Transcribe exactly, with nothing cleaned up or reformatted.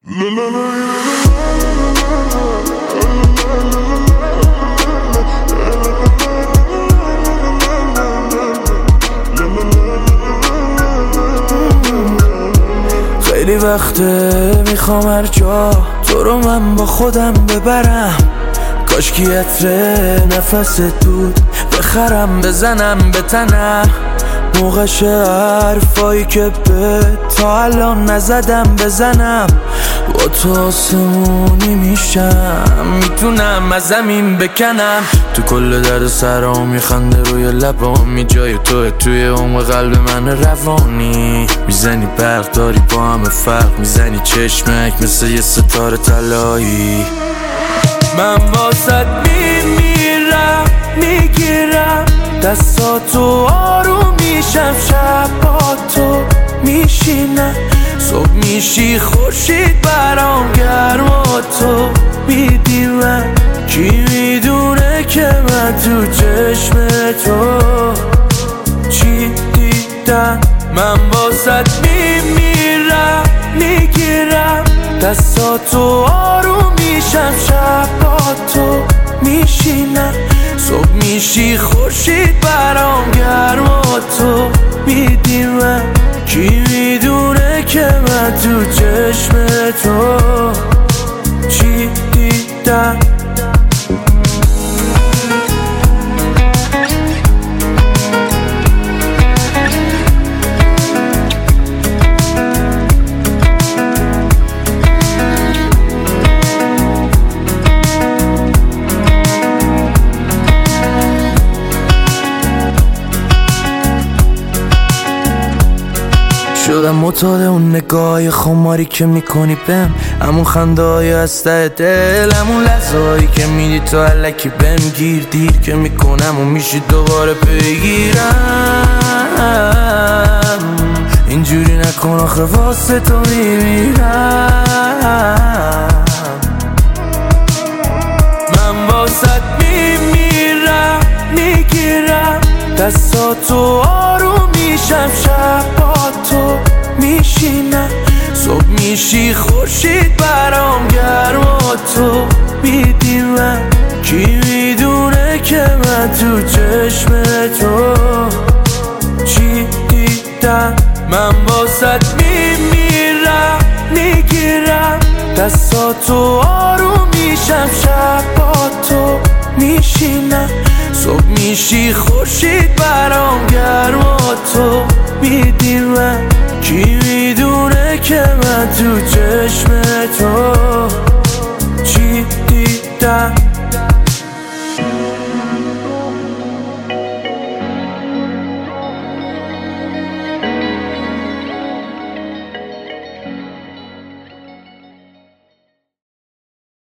خیلی وقته میخوام هر جا تو رو من با خودم ببرم، کاش کی عطر نفس دود بخرم بزنم به تنم، موقعش حرفایی که به تا الان نزدم بزنم، با تو آسمونی میشم میتونم از زمین بکنم، تو کل درد سرام میخنده روی لبامی، جای توه توی عمق قلب من روانی، میزنی برق داری با همه فرق، میزنی چشمک مثل یه ستاره طلایی، من واسط میمیرم میگیرم دستاتو آروم میشم، شب با تو میشینم، صبح میشی خورشید برام گرم و تو میدی من، کی میدونه که من تو چشم تو چی دیدم، من واسط میمیرم میگیرم دستاتو آروم میشم، شب با تو میشینم، صبح میشی خورشید برام گرم و تو میدی من، کی میدونه که من تو چشم تو چی دیدم. شدم معتاد اون نگاه خماری که میکنی بهم، همون خنده های از ته دل، همون لحظه هایی که میدی تو الکی بهم گیر، دیر که میکنم و میشی دوباره بگیرم، اینجوری نکن آخه واسه تو میمیرم، من واسط میمیرم میگیرم دستاتو آروم میشم، شب با تو میشینم، صبح میشی خورشید برام گرم و تو میدی من، کی میدونه که من تو چشم تو چی دیدم، من واسط میمیرم میگیرم دستاتو آروم میشم، شب با تو میشینم، صبح میشی خورشید برام گرم و تو میدی من، کی میدونه که من تو چشم